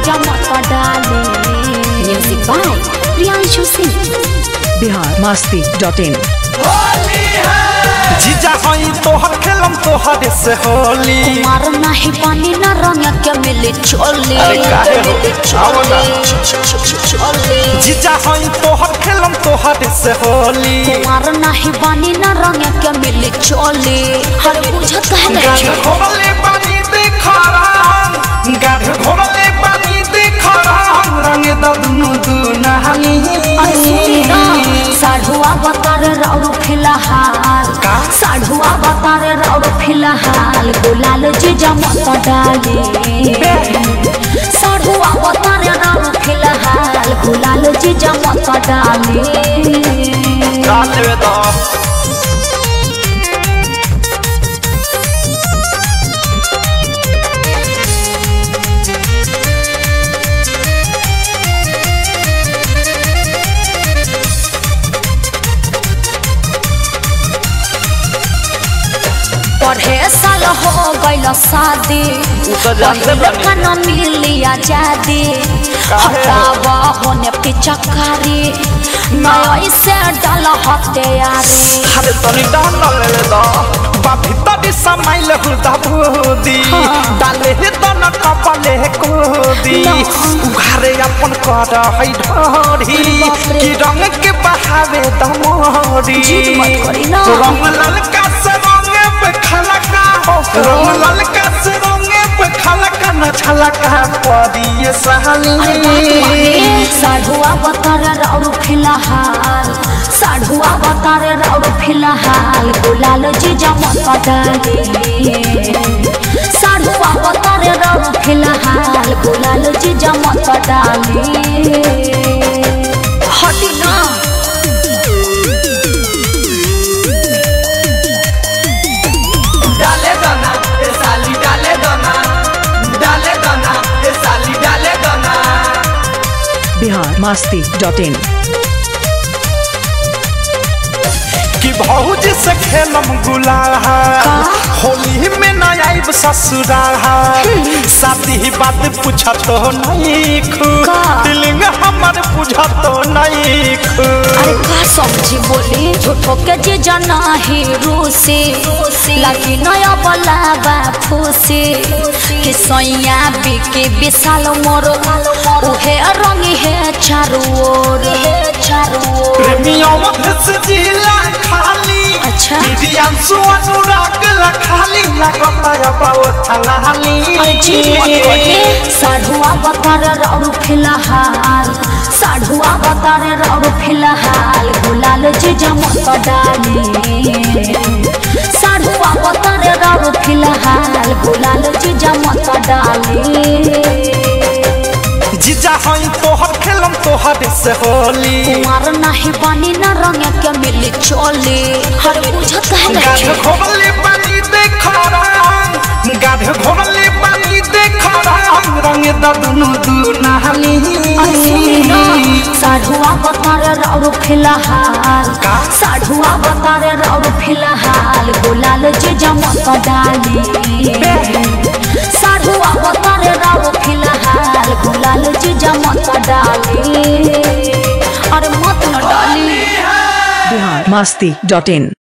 जीजा मत डाले। Music by Priyanshu Singh. biharmasti.in जीजा हई तोहर खेलम तोहरे से होली। कुमार नहीं पानी न रंग के मिली चोली। जीजा हई तोहर खेलम तोहरे से होली। कुमार नहीं पानी न रंग के मिली चोली। हर बुझत है नहीं घोड़ले पानी देखा गाढ़ घोड़ले पानी देखा रंग दुनु दुनहली। साढ़ुआ बतार राउर फिलहाल साढ़ुआ बतार राउर फिलहाल गुलाल जीजा मत डाले। साढ़ुआ बतार राउर फिलहाल गुलाल जीजा मत डाले। पढ़े साल हो गइल शादी न मिली आजादी। हटावा होने पिचकारी नई से डाल हत्यारी। अरे तनी डाल ले दो बाभी तड़ी समाइल हुदा बुदी डाले हे तन कपले कोदी उघारे अपन कर है ढोरी की रंग के बहावे दमोरी। जीत मत करी ना रंग ललका से रंग पे खलका रंग ललका से रंग पे खलका न छलका पड़ी सहली। साढ़ुआ बतार राउर फिलहाल साढ़ुआ बतार राउर फिलहाल गुलाल जीजा मत डाले। साढ़ुआ बतार राउर फिलहाल गुलाल जीजा मत डाले। हटी ना डाले दाना ए साली डाले दाना ए साली डाले दाना। biharmasti.in कि भौजी से खेलम गुलाल होली में न आइब ससुराल। शादी बात पूछा तो नहीं दिलिंग हमर पूछा तो नहीं। अरे का समझी बोली झूठो के जीजा नाही रूसी लगी नया बलाबा फूसी कि सैया बिके विशाल मोरो उहे रंगी है चारू ओर। प्रेमियों से जिला खाली अच्छा दियांशु अनुराग ला खाली लगता है बहुत थलाली। साढ़ुआ बतार राउर फिलहाल साढ़ुआ बतार राउर फिलहाल गुलाल जीजा मत डाले। साढ़ुआ बतार राउर फिलहाल गुलाल जीजा मत डाले। जीजा हई तोहर खेलम तोहरे से होली। कुमार नहीं पानी न रंग के मिली चोली। हर बुझत है नहीं घोड़ले पानी देखा गाढ़ घोड़ले पानी देखा रंग दुनु दुनहली। साढ़ुआ बतार राउर फिलहाल साढ़ुआ बतार राउर फिलहाल गुलाल जीजा मत डाले। साढ़ुआ बतार राउर फिलहाल गुलाल जीजा मत डाले। अरे मत न डाली। biharmasti.in